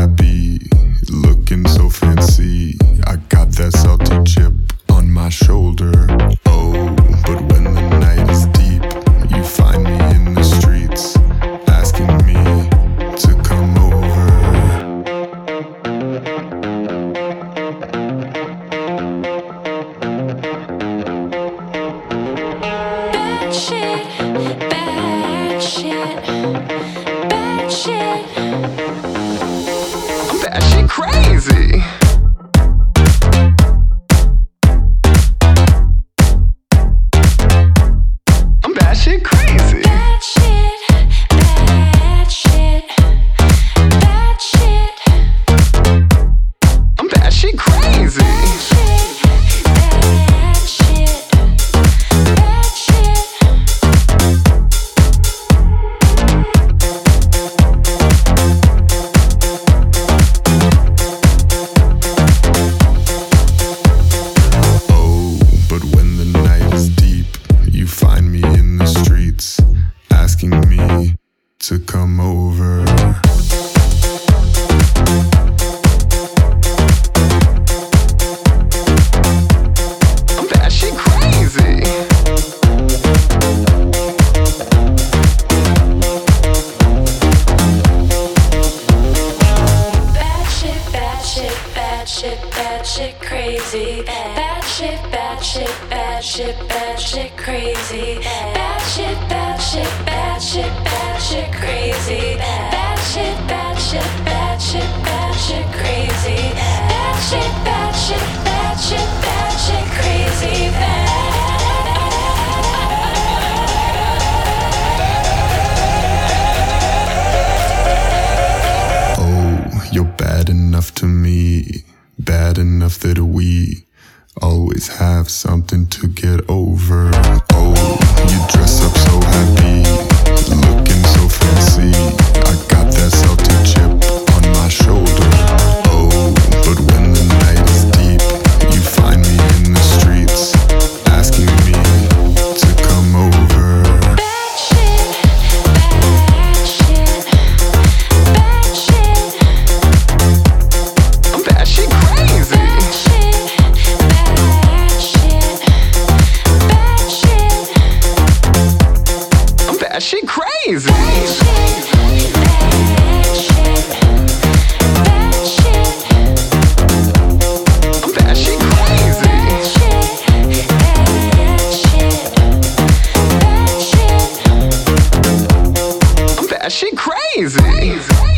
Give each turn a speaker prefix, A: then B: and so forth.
A: happy, looking so fancy. I got that salty chip on my shoulder. Oh, but when the night is deep, you find me in the streets, asking me to come over.
B: Bad shit, bad shit, bad shit.
C: I'm batshit crazy. I'm batshit crazy.
B: Bad shit, bad shit, bad shit.
C: I'm batshit crazy.
B: Bad shit, bad shit, bad shit.
A: Oh, but when the night is deep, you find me in the streets, asking me to come over.
C: I'm batshit crazy.
B: Bad shit, bad shit, bad shit, bad shit, crazy. Bad shit, bad shit, bad shit, bad shit, crazy. Bad shit, bad shit, bad shit, bad shit, crazy. Bad shit, bad shit, bad shit, bad shit, crazy. Bad shit, bad shit, bad shit, bad shit, crazy.
A: Oh, you're bad enough to me, bad enough that we always have something to get over. Oh, you dress up so happy, looking so fancy. I got that salty chip on my shoulder. Oh, but when the night is deep, you find me in the streets, asking me to come over.
B: Bad shit, bad shit, bad shit.
C: I'm batshit crazy.
B: Bad shit, bad shit, bad shit.
C: I'm batshit crazy.
B: Bad shit, bad shit, bad shit.
C: I'm batshit crazy.
B: Bad shit, bad shit, bad shit.
C: I'm batshit crazy.